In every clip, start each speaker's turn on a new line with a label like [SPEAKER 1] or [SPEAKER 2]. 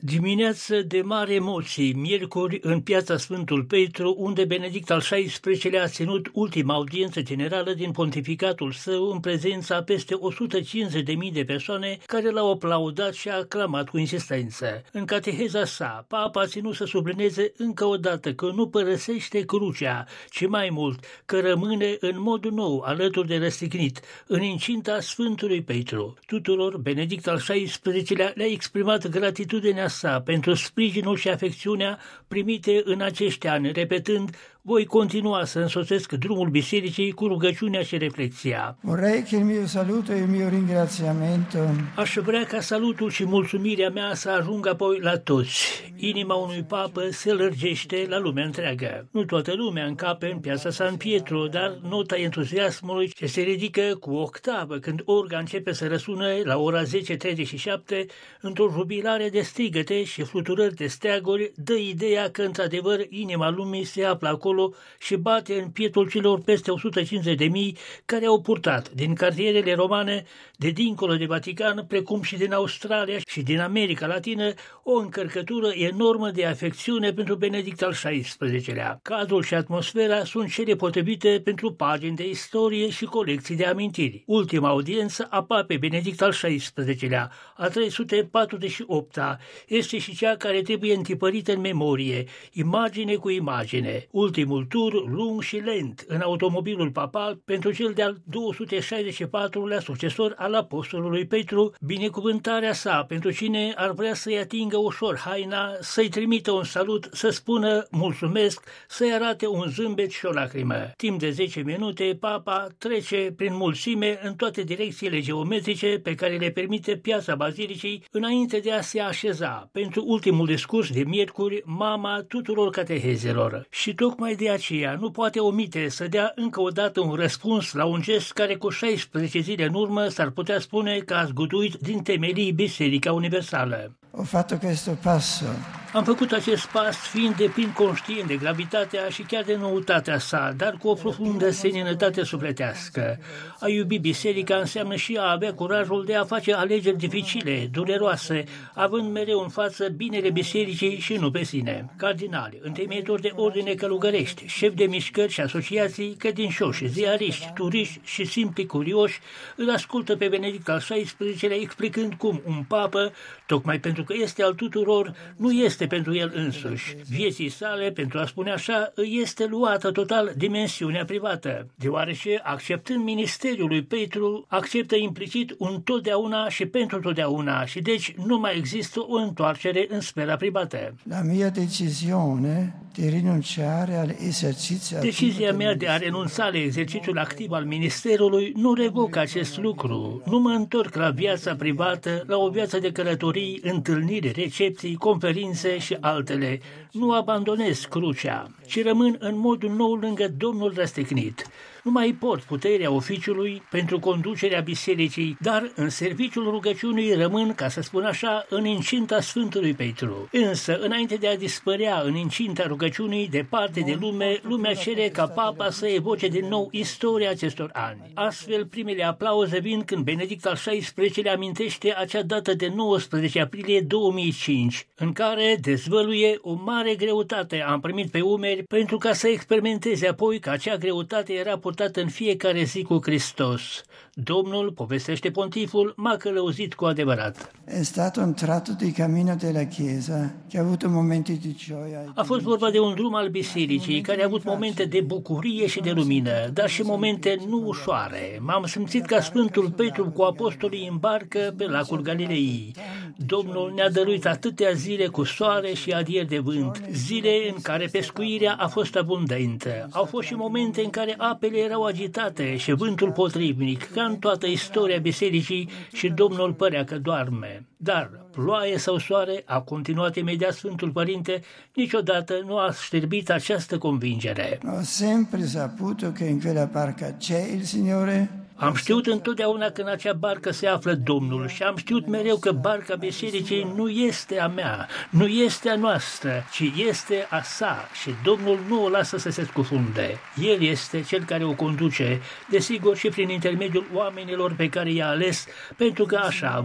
[SPEAKER 1] Dimineață de mari emoții, miercuri, în piața Sfântul Petru, unde Benedict al XVI-lea a ținut ultima audiență generală din pontificatul său în prezența a peste 150.000 de persoane care l-au aplaudat și aclamat cu insistență. În cateheza sa, Papa a ținut să sublinieze încă o dată că nu părăsește crucea, ci mai mult că rămâne în mod nou alături de răstignit, în incinta Sfântului Petru. Tuturor, Benedict al XVI-lea le-a exprimat gratitudinea sa pentru sprijinul și afecțiunea primite în acești ani, repetând: voi continua să însoțesc drumul bisericii cu rugăciunea și reflexia.
[SPEAKER 2] Vorrei che il mio saluto e il mio ringraziamento.
[SPEAKER 1] Aș vrea ca salutul și mulțumirea mea să ajungă apoi la toți. Inima unui papă se lărgește la lumea întreagă. Nu toată lumea încape în piața San Pietro, dar nota entuziasmului ce se ridică cu octavă când orga începe să răsună la ora 10:37 într-o jubilare de strigăte și fluturări de steaguri, dă ideea că într-adevăr inima lumii se află acolo și bate în pietul celor peste 150.000 care au purtat din cartierele romane, de dincolo de Vatican, precum și din Australia și din America Latină, o încărcătură enormă de afecțiune pentru Benedict al XVI-lea. Cadrul și atmosfera sunt cele potrivite pentru pagini de istorie și colecții de amintiri. Ultima audiență a Papei Benedict al XVI-lea, a 348-a, este și cea care trebuie întipărită în memorie, imagine cu imagine. Ultimul tur, lung și lent, în automobilul papal pentru cel de-al 264-lea succesor al apostolului Petru, binecuvântarea sa pentru cine ar vrea să-i atingă ușor haina, să-i trimită un salut, să spună mulțumesc, să-i arate un zâmbet și o lacrimă. Timp de 10 minute, papa trece prin mulțime în toate direcțiile geometrice pe care le permite piața Bazilicii înainte de a se așeza pentru ultimul discurs de miercuri, mama tuturor catehezelor. Și tocmai de aceea nu poate omite să dea încă o dată un răspuns la un gest care cu 16 zile în urmă s-ar putea spune că a zguduit din temelii Biserica Universală.
[SPEAKER 2] Ho fatto questo passo.
[SPEAKER 1] Am făcut acest pas fiind de plin conștient de gravitatea și chiar de noutatea sa, dar cu o profundă seninătate sufletească. A iubi biserica înseamnă și a avea curajul de a face alegeri dificile, dureroase, având mereu în față binele bisericii și nu pe sine. Cardinali, întemeitori de ordine călugărești, șefi de mișcări și asociații, credincioși, ziariști, turiști și simpli curioși îl ascultă pe Benedict al XVI-lea explicând cum un papă, tocmai pentru că este al tuturor, nu este pentru el însuși. Vieții sale, pentru a spune așa, îi este luată total dimensiunea privată, deoarece, acceptând ministeriul lui Petru, acceptă implicit un totdeauna și pentru totdeauna și deci nu mai există o întoarcere în sfera privată.
[SPEAKER 2] La mia decisione di rinunciare all'esercizio
[SPEAKER 1] Decizia mea de a renunța la exercițiul activ al ministerului nu revoc acest lucru. Nu mă întorc la viața privată, la o viață de călătorii, întâlniri, recepții, conferințe și altele. Nu abandonez crucea, ci rămân în mod nou lângă Domnul răstignit. Nu mai port puterea oficiului pentru conducerea bisericii, dar în serviciul rugăciunii rămân, ca să spun așa, în incinta Sfântului Petru. Însă, înainte de a dispărea în incinta rugăciunii, departe de lume, lumea cere ca papa să evoce din nou istoria acestor ani. Astfel, primele aplauze vin când Benedict al XVI-lea amintește acea dată de 19 aprilie 2005, în care dezvăluie o mare greutate am primit pe umeri pentru ca să experimenteze apoi că acea greutate era purtată în fiecare zi cu Hristos. Domnul, povestește pontiful, m-a călăuzit cu adevărat.
[SPEAKER 2] È stato un tratto di cammino della Chiesa che ha avuto momenti di gioia.
[SPEAKER 1] A fost vorba de un drum al bisericii care a avut momente de bucurie și de lumină, dar și momente nu ușoare. M-am simțit ca Sfântul Petru cu apostolii în barcă pe lacul Galilei. Domnul ne-a dăruit atâtea zile cu soare și adieri de vânt, zile în care pescuirea a fost abundentă. Au fost și momente în care apele erau agitate și vântul potrivnic, ca în toată istoria bisericii, și Domnul părea că doarme. Dar ploaie sau soare, a continuat imediat Sfântul Părinte, niciodată nu a șterbit această convingere.
[SPEAKER 2] Ho sempre saputo che in quella barca c'è il Signore.
[SPEAKER 1] Am știut întotdeauna că în acea barcă se află Domnul și am știut mereu că barca bisericii nu este a mea, nu este a noastră, ci este a sa și Domnul nu o lasă să se scufunde. El este cel care o conduce, desigur și prin intermediul oamenilor pe care i-a ales, pentru că așa a voit.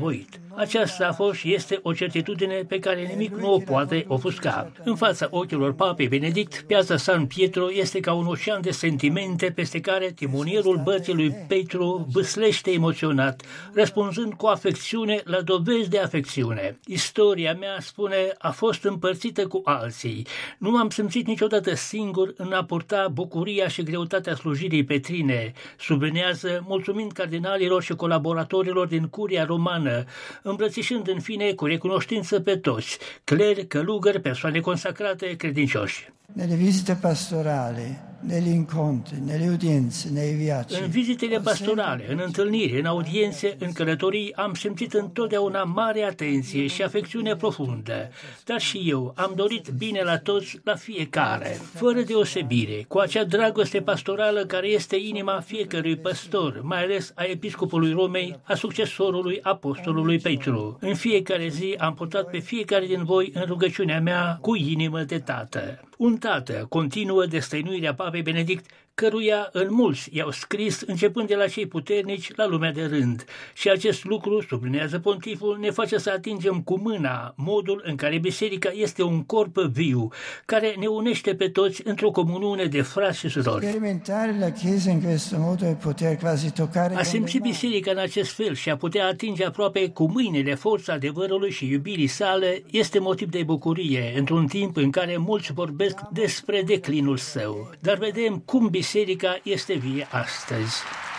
[SPEAKER 1] Aceasta a fost și este o certitudine pe care nimic nu o poate ofusca. În fața ochilor Papei Benedict, piața San Pietro este ca un ocean de sentimente peste care timonierul bății lui Petru vâslește emoționat, răspunzând cu afecțiune la dovezi de afecțiune. Istoria mea, spune, a fost împărțită cu alții. Nu m-am simțit niciodată singur în a purta bucuria și greutatea slujirii petrine, sublinează, mulțumind cardinalilor și colaboratorilor din Curia Romană, îmbrățișând în fine cu recunoștință pe toți, cleri, călugări, persoane consacrate, credincioși.
[SPEAKER 2] Nelle visite pastorali, negli incontri, nelle udienze, nei viaggi.
[SPEAKER 1] În vizitele pastorale, în întâlniri, în audiențe, în călătorii, am simțit întotdeauna mare atenție și afecțiune profundă. Dar și eu am dorit bine la toți, la fiecare, fără deosebire, cu acea dragoste pastorală care este inima fiecărui păstor, mai ales a episcopului Romei, a succesorului apostolului Petru. În fiecare zi am purtat pe fiecare din voi în rugăciunea mea cu inimă de tată. Un tată, continuă destăinuirea Papei Benedict, căruia în mulți i-au scris, începând de la cei puternici la lumea de rând. Și acest lucru, sublinează pontiful, ne face să atingem cu mâna modul în care biserica este un corp viu, care ne unește pe toți într-o comuniune de frați și surori.
[SPEAKER 2] Sperimentare la Chiesa in questo modo e poter quasi toccare.
[SPEAKER 1] A simți biserica în acest fel și a putea atinge aproape cu mâinile forța adevărului și iubirii sale este motiv de bucurie, într-un timp în care mulți vorbesc despre declinul său. Dar vedem cum biserica este vie astăzi.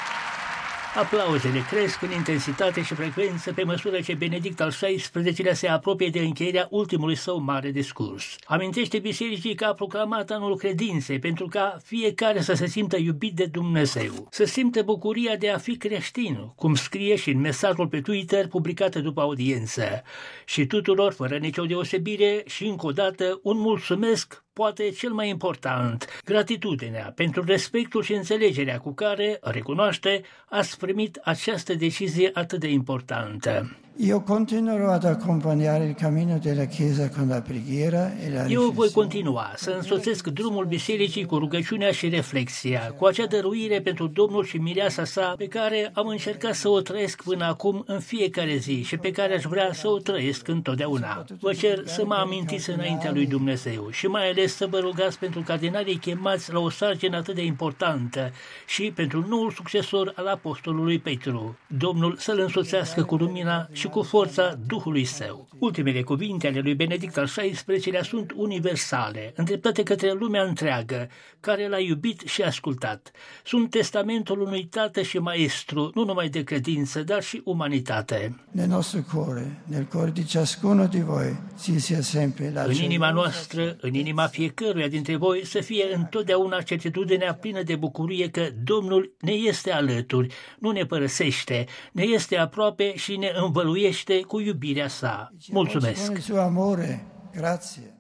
[SPEAKER 1] Aplauzele cresc în intensitate și frecvență pe măsură ce Benedict al XVI-lea se apropie de încheierea ultimului său mare discurs. Amintește bisericii că a proclamat anul credinței pentru ca fiecare să se simtă iubit de Dumnezeu, să simtă bucuria de a fi creștin, cum scrie și în mesajul pe Twitter publicat după audiență. Și tuturor, fără nicio deosebire și încă o dată, un mulțumesc, poate cel mai important, gratitudinea pentru respectul și înțelegerea cu care, recunoaște, ați primit această decizie atât de importantă.
[SPEAKER 2] Io continuerò ad accompagnare il cammino della Chiesa con la preghiera e la
[SPEAKER 1] Eu voi continua să însoțesc drumul bisericii cu rugăciunea și reflexia, cu acea dăruire pentru Domnul și mireasa sa pe care am încercat să o trăiesc până acum în fiecare zi și pe care aș vrea să o trăiesc întotdeauna. Vă cer să mă amintiți înaintea lui Dumnezeu și mai ales să vă rugați pentru cardinalii chemați la o sarcină atât de importantă și pentru noul succesor al apostolului Petru. Domnul să-l însoțească cu lumina și cu forța Duhului Său. Ultimele cuvinte ale lui Benedict al XVI-lea sunt universale, îndreptate către lumea întreagă, care l-a iubit și ascultat. Sunt testamentul unui tată și maestru, nu numai de credință, dar și umanitate.
[SPEAKER 2] Nel nostro cuore, nel cuore di ciascuno di voi, ci sia sempre la
[SPEAKER 1] În inima noastră, în inima fiecăruia dintre voi, să fie întotdeauna certitudinea plină de bucurie că Domnul ne este alături, nu ne părăsește, ne este aproape și ne învăluiește cu iubirea sa. Mulțumesc!
[SPEAKER 2] Con il suo amore, grazie.